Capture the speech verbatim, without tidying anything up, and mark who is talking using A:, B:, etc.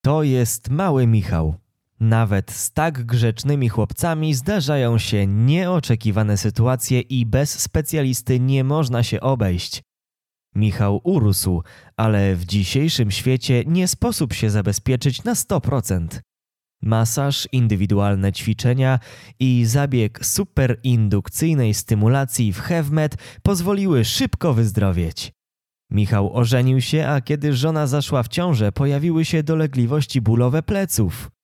A: To jest mały Michał. Nawet z tak grzecznymi chłopcami zdarzają się nieoczekiwane sytuacje i bez specjalisty nie można się obejść. Michał urósł, ale w dzisiejszym świecie nie sposób się zabezpieczyć na sto procent. Masaż, indywidualne ćwiczenia i zabieg superindukcyjnej stymulacji w HeavMed pozwoliły szybko wyzdrowieć. Michał ożenił się, a kiedy żona zaszła w ciążę, pojawiły się dolegliwości bólowe pleców.